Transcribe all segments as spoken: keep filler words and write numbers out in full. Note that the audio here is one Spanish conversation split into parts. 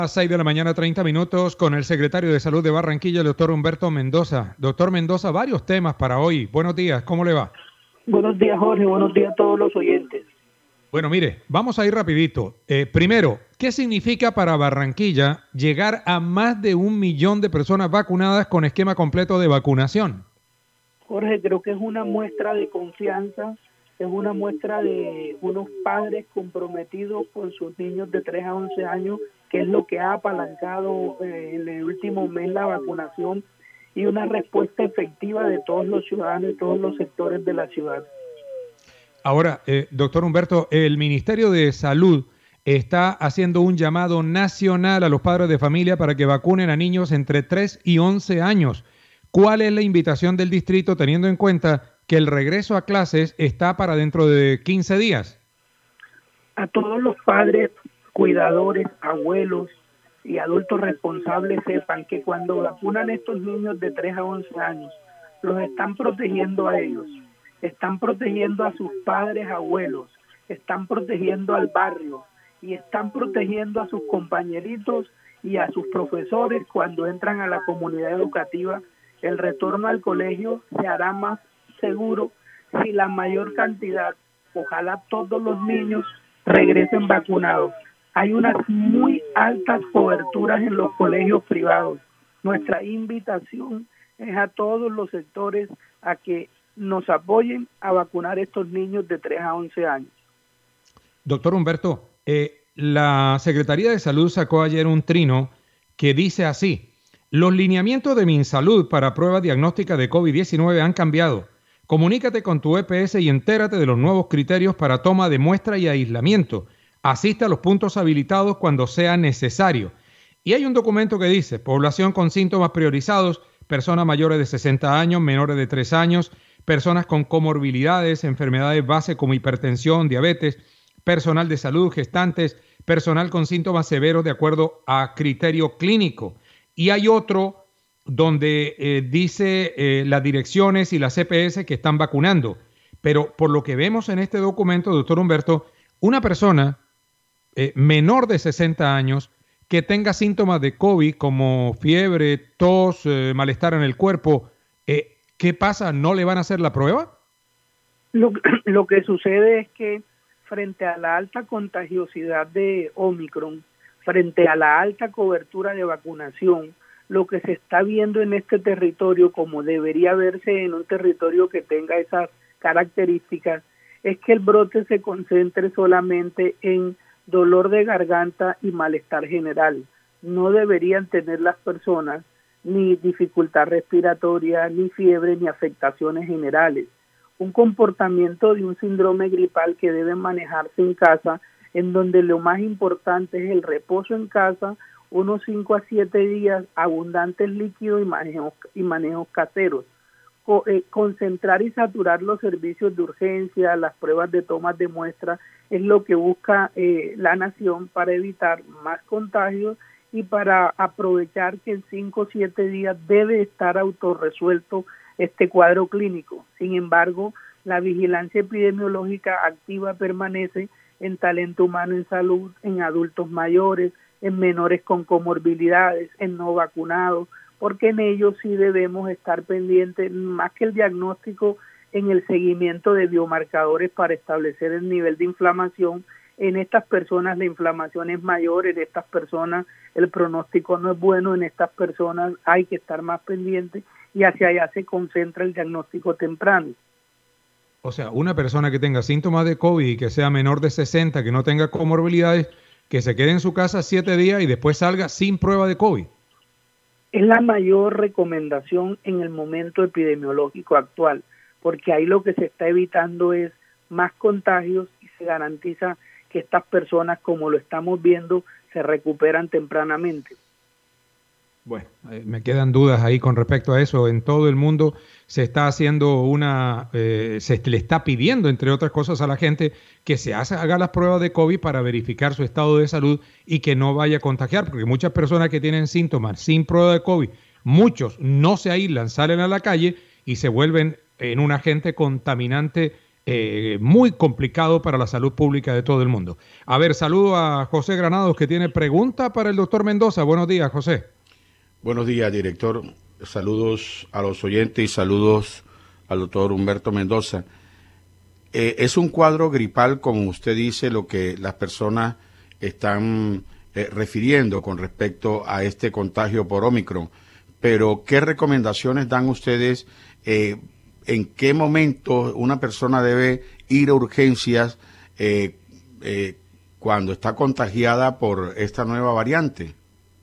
A seis de la mañana, treinta minutos, con el secretario de Salud de Barranquilla, el doctor Humberto Mendoza. Doctor Mendoza, varios temas para hoy. Buenos días, ¿cómo le va? Buenos días, Jorge. Buenos días a todos los oyentes. Bueno, mire, vamos a ir rapidito. Eh, primero, ¿qué significa para Barranquilla llegar a más de un millón de personas vacunadas con esquema completo de vacunación? Jorge, creo que es una muestra de confianza, es una muestra de unos padres comprometidos con sus niños de tres a once años, que es lo que ha apalancado eh, en el último mes la vacunación, y una respuesta efectiva de todos los ciudadanos y todos los sectores de la ciudad. Ahora, eh, doctor Humberto, el Ministerio de Salud está haciendo un llamado nacional a los padres de familia para que vacunen a niños entre tres y once años. ¿Cuál es la invitación del distrito teniendo en cuenta que el regreso a clases está para dentro de quince días? A todos los padres, cuidadores, abuelos y adultos responsables sepan que cuando vacunan a estos niños de tres a once años, los están protegiendo a ellos, están protegiendo a sus padres, abuelos, están protegiendo al barrio y están protegiendo a sus compañeritos y a sus profesores cuando entran a la comunidad educativa. El retorno al colegio se hará más seguro si la mayor cantidad, ojalá todos los niños, regresen vacunados. Hay unas muy altas coberturas en los colegios privados. Nuestra invitación es a todos los sectores a que nos apoyen a vacunar a estos niños de tres a once años. Doctor Humberto, eh, la Secretaría de Salud sacó ayer un trino que dice así: los lineamientos de MinSalud para pruebas diagnósticas de COVID diecinueve han cambiado. Comunícate con tu E P S y entérate de los nuevos criterios para toma de muestra y aislamiento. Asiste a los puntos habilitados cuando sea necesario. Y hay un documento que dice: población con síntomas priorizados, personas mayores de sesenta años, menores de tres años, personas con comorbilidades, enfermedades base como hipertensión, diabetes, personal de salud, gestantes, personal con síntomas severos de acuerdo a criterio clínico. Y hay otro donde eh, dice eh, las direcciones y las C P S que están vacunando. Pero por lo que vemos en este documento, doctor Humberto, una persona eh, menor de sesenta años que tenga síntomas de COVID como fiebre, tos, eh, malestar en el cuerpo, eh, ¿qué pasa? ¿No le van a hacer la prueba? Lo, lo que sucede es que frente a la alta contagiosidad de Omicron, frente a la alta cobertura de vacunación, lo que se está viendo en este territorio, como debería verse en un territorio que tenga esas características, es que el brote se concentre solamente en dolor de garganta y malestar general. No deberían tener las personas ni dificultad respiratoria, ni fiebre, ni afectaciones generales. Un comportamiento de un síndrome gripal que debe manejarse en casa, en donde lo más importante es el reposo en casa, unos cinco a siete días, abundantes líquidos y manejos, y manejos caseros. Co eh, concentrar y saturar los servicios de urgencia, las pruebas de tomas de muestra, es lo que busca eh, la nación para evitar más contagios y para aprovechar que en cinco o siete días debe estar autorresuelto este cuadro clínico. Sin embargo, la vigilancia epidemiológica activa permanece en talento humano en salud, en adultos mayores, en menores con comorbilidades, en no vacunados, porque en ellos sí debemos estar pendientes, más que el diagnóstico, en el seguimiento de biomarcadores para establecer el nivel de inflamación. En estas personas la inflamación es mayor, en estas personas el pronóstico no es bueno, en estas personas hay que estar más pendientes y hacia allá se concentra el diagnóstico temprano. O sea, una persona que tenga síntomas de COVID y que sea menor de sesenta, que no tenga comorbilidades, que se quede en su casa siete días y después salga sin prueba de COVID. Es la mayor recomendación en el momento epidemiológico actual, porque ahí lo que se está evitando es más contagios y se garantiza que estas personas, como lo estamos viendo, se recuperan tempranamente. Bueno, eh, me quedan dudas ahí con respecto a eso. En todo el mundo se está haciendo una, eh, se le está pidiendo, entre otras cosas, a la gente que se haga, haga las pruebas de COVID para verificar su estado de salud y que no vaya a contagiar, porque muchas personas que tienen síntomas sin prueba de COVID, muchos no se aíslan, salen a la calle y se vuelven en un agente contaminante eh, muy complicado para la salud pública de todo el mundo. A ver, saludo a José Granados, que tiene pregunta para el doctor Mendoza. Buenos días, José. Buenos días, director. Saludos a los oyentes y saludos al doctor Humberto Mendoza. Eh, es un cuadro gripal, como usted dice, lo que las personas están eh, refiriendo con respecto a este contagio por Omicron. Pero, ¿qué recomendaciones dan ustedes? Eh, ¿En qué momento una persona debe ir a urgencias eh, eh, cuando está contagiada por esta nueva variante?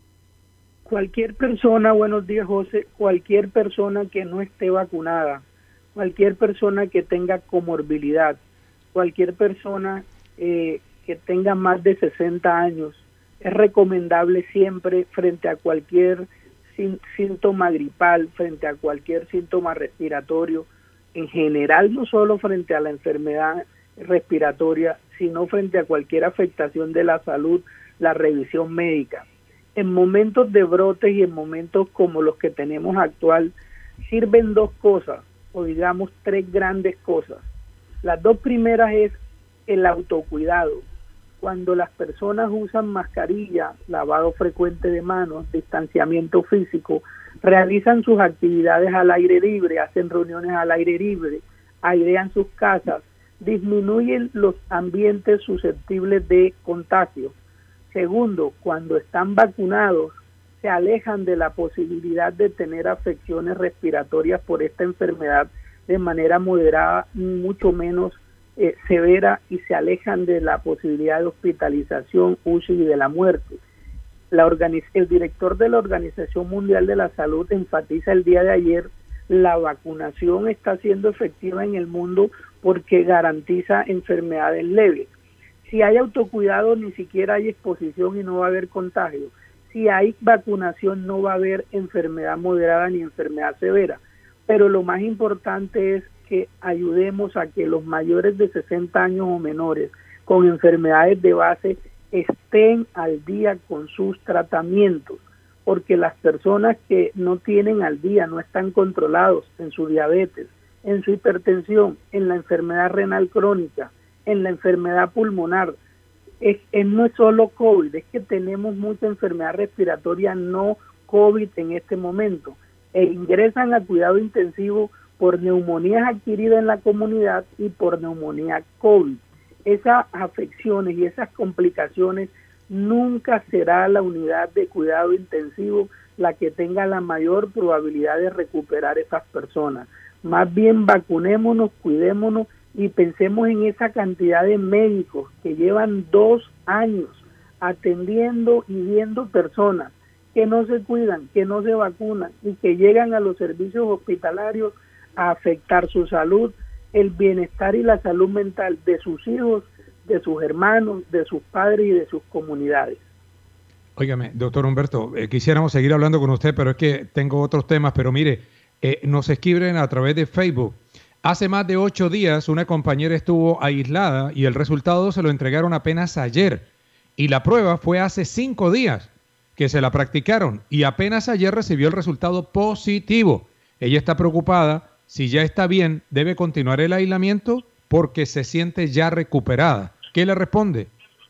Cualquier persona, buenos días José, cualquier persona que no esté vacunada, cualquier persona que tenga comorbilidad, cualquier persona eh, que tenga más de sesenta años, es recomendable siempre frente a cualquier sin, síntoma gripal, frente a cualquier síntoma respiratorio, en general no solo frente a la enfermedad respiratoria, sino frente a cualquier afectación de la salud, la revisión médica. En momentos de brotes y en momentos como los que tenemos actual, sirven dos cosas, o digamos tres grandes cosas. Las dos primeras es el autocuidado. Cuando las personas usan mascarilla, lavado frecuente de manos, distanciamiento físico, realizan sus actividades al aire libre, hacen reuniones al aire libre, airean sus casas, disminuyen los ambientes susceptibles de contagio. Segundo, cuando están vacunados, se alejan de la posibilidad de tener afecciones respiratorias por esta enfermedad de manera moderada, mucho menos eh, severa, y se alejan de la posibilidad de hospitalización, U C I y de la muerte. La organiz- el director de la Organización Mundial de la Salud enfatiza el día de ayer: la vacunación está siendo efectiva en el mundo porque garantiza enfermedades leves. Si hay autocuidado, ni siquiera hay exposición y no va a haber contagio. Si hay vacunación, no va a haber enfermedad moderada ni enfermedad severa. Pero lo más importante es que ayudemos a que los mayores de sesenta años o menores con enfermedades de base estén al día con sus tratamientos, porque las personas que no tienen al día, no están controlados en su diabetes, en su hipertensión, en la enfermedad renal crónica, en la enfermedad pulmonar, es, es no es solo COVID, es que tenemos mucha enfermedad respiratoria no COVID en este momento, e ingresan a cuidado intensivo por neumonías adquiridas en la comunidad y por neumonía COVID. Esas afecciones y esas complicaciones, nunca será la unidad de cuidado intensivo la que tenga la mayor probabilidad de recuperar esas personas. Más bien vacunémonos, cuidémonos y pensemos en esa cantidad de médicos que llevan dos años atendiendo y viendo personas que no se cuidan, que no se vacunan y que llegan a los servicios hospitalarios a afectar su salud, el bienestar y la salud mental de sus hijos, de sus hermanos, de sus padres y de sus comunidades. Óigame, doctor Humberto, eh, quisiéramos seguir hablando con usted, pero es que tengo otros temas, pero mire, eh, nos escriben a través de Facebook. Hace más de ocho días una compañera estuvo aislada y el resultado se lo entregaron apenas ayer. Y la prueba fue hace cinco días que se la practicaron y apenas ayer recibió el resultado positivo. Ella está preocupada. Si ya está bien, debe continuar el aislamiento porque se siente ya recuperada. ¿Qué le responde?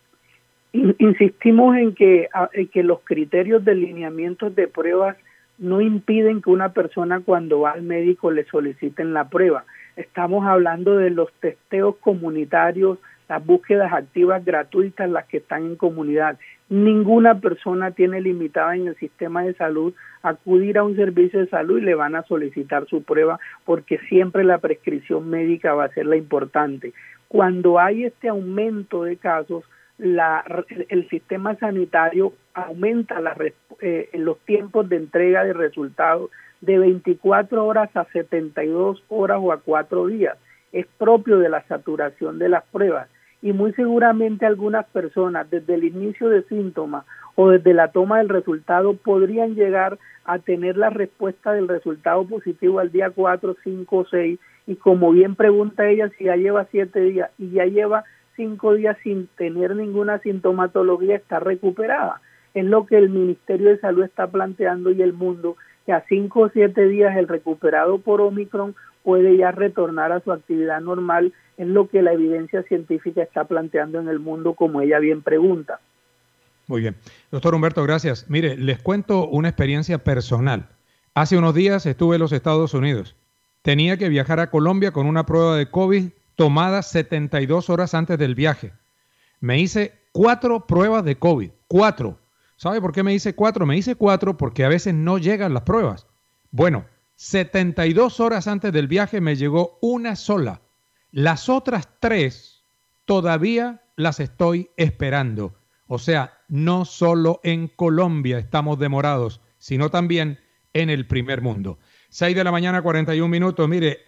Insistimos en que, en que los criterios de lineamientos de pruebas no impiden que una persona cuando va al médico le soliciten la prueba. Estamos hablando de los testeos comunitarios, las búsquedas activas gratuitas, las que están en comunidad. Ninguna persona tiene limitada en el sistema de salud acudir a un servicio de salud y le van a solicitar su prueba, porque siempre la prescripción médica va a ser la importante. Cuando hay este aumento de casos, la, el sistema sanitario aumenta la, eh, los tiempos de entrega de resultados de veinticuatro horas a setenta y dos horas o a cuatro días. Es propio de la saturación de las pruebas y muy seguramente algunas personas desde el inicio de síntomas o desde la toma del resultado podrían llegar a tener la respuesta del resultado positivo al día cuatro, cinco o seis, y como bien pregunta ella, si ya lleva siete días y ya lleva cinco días sin tener ninguna sintomatología, está recuperada. Es lo que el Ministerio de Salud está planteando y el mundo, que a cinco o siete días el recuperado por Omicron puede ya retornar a su actividad normal, es lo que la evidencia científica está planteando en el mundo, como ella bien pregunta. Muy bien. Doctor Humberto, gracias. Mire, les cuento una experiencia personal. Hace unos días estuve en los Estados Unidos. Tenía que viajar a Colombia con una prueba de COVID tomada setenta y dos horas antes del viaje. Me hice cuatro pruebas de COVID. Cuatro. ¿Sabe por qué me hice cuatro? Me hice cuatro porque a veces no llegan las pruebas. Bueno, setenta y dos horas antes del viaje me llegó una sola. Las otras tres todavía las estoy esperando. O sea, no solo en Colombia estamos demorados, sino también en el primer mundo. seis de la mañana, cuarenta y un minutos. Mire,